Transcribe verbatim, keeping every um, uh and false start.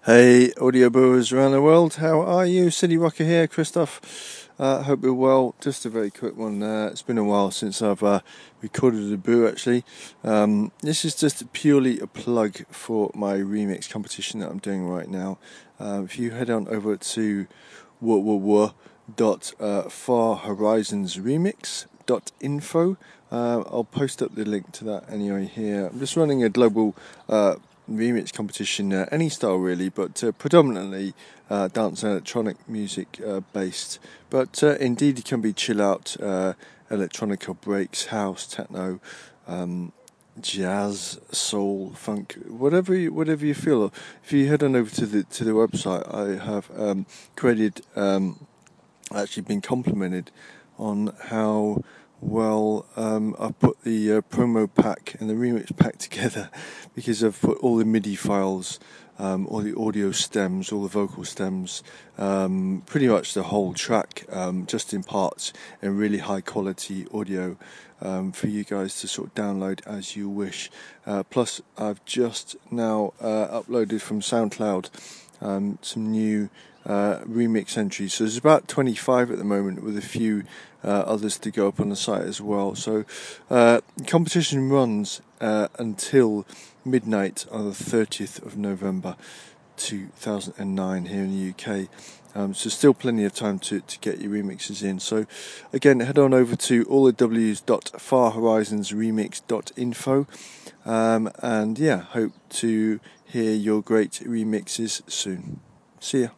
Hey, audio brewers around the world, how are you? City Rocker here, Christoph. Uh, hope you're well. Just a very quick one. Uh, it's been a while since I've uh, recorded a brew, actually. Um, this is just purely a plug for my remix competition that I'm doing right now. Uh, if you head on over to w w w dot far horizons remix dot info, uh, I'll post up the link to that anyway here. I'm just running a global uh, remix competition, uh, any style really, but uh, predominantly uh, dance and electronic music uh, based. But uh, indeed, it can be chill out, uh, electronica, breaks, house, techno, um, jazz, soul, funk, whatever you, whatever you feel. If you head on over to the to the website, I have um, created, um, actually been complimented on how well um, I put the uh, promo pack and the remix pack together, because I've put all the MIDI files, um, all the audio stems, all the vocal stems, um, pretty much the whole track, um, just in parts, in really high quality audio um, for you guys to sort of download as you wish. Uh, plus, I've just now uh, uploaded from SoundCloud um, some new Uh, remix entries. So there's about twenty-five at the moment, with a few uh, others to go up on the site as well. So uh, competition runs uh, until midnight on the thirtieth of November two thousand nine here in the U K. Um, so still plenty of time to, to get your remixes in. So again, head on over to all the w's dot far horizons remix dot info, um, and yeah, hope to hear your great remixes soon. See ya.